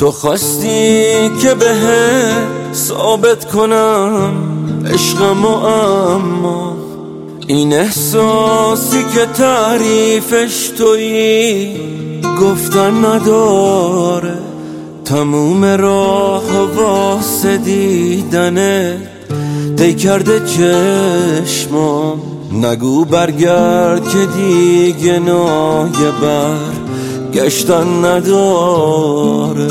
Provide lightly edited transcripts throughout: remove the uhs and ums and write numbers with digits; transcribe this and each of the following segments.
تو خواستی که بهت ثابت کنم عشقم، اما این احساسی که تعریفش تویی گفتن نداره. تموم راه واسه دیدنت دی کرده چشمام. نگو برگرد که دیگه نایه برگشتن نداره.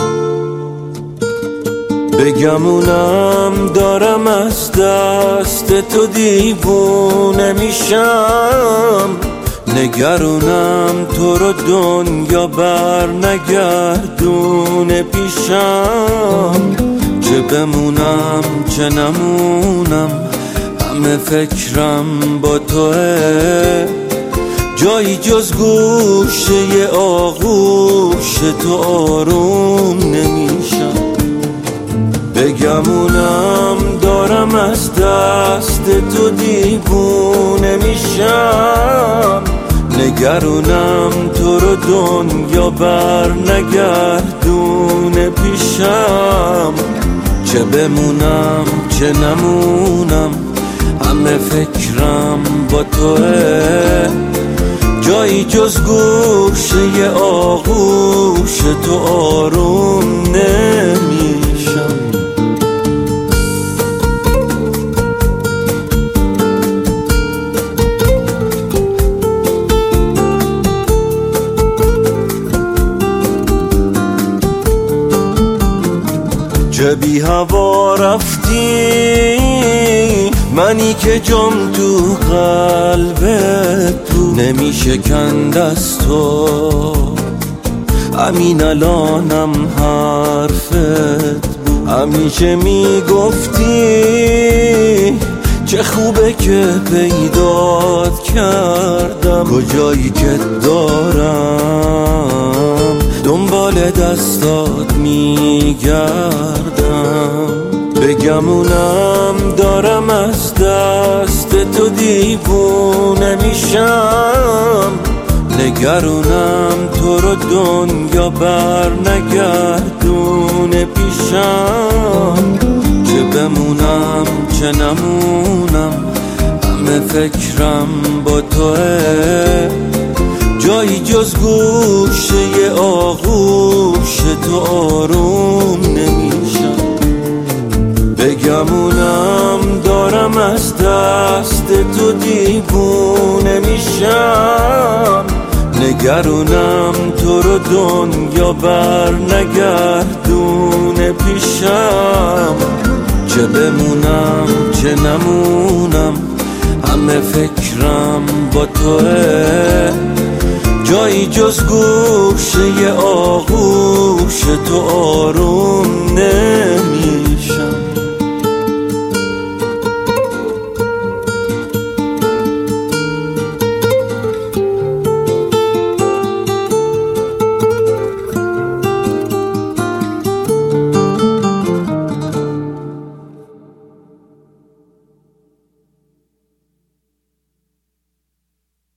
بگمونم دارم از دست تو دیوونه میشم، نگرونم تو رو دنیا بر نگردونه پیشم. چه بمونم چه نمونم همه فکرم با توه، جایی جز گوشه آغوش تو آروم نمیشم. بگمونم دارم از دست تو دیوونه میشم، نگرونم تو رو دنیا بر نگردونه پیشم. چه بمونم چه نمونم همه فکرم با توه، جایی جز گوشه آغوش تو آروم نمیشم. چه بی هوا رفتی منی که جام تو قلبت بود، نمیشه کند از تو همین الانم حرفت بود. همیشه میگفتی چه خوبه که پیدات کردم، کجایی که دارم دنبال دستات میگردم. بگمونم دارم از دست تو دیوونه میشم، نگرونم تو رو دنیا بر نگردونه پیشم. چه بمونم چه نمونم همه فکرم با توه، جایی جز گوشه آغوش تو آروم نمیشم. بگمونم دارم از دست تو دیوونه میشم، نگرونم تو رو دنیا بر نگردونه پیشم. چه بمونم چه نمونم همه فکرم با توه، جایی جز گوشه آغوش تو آروم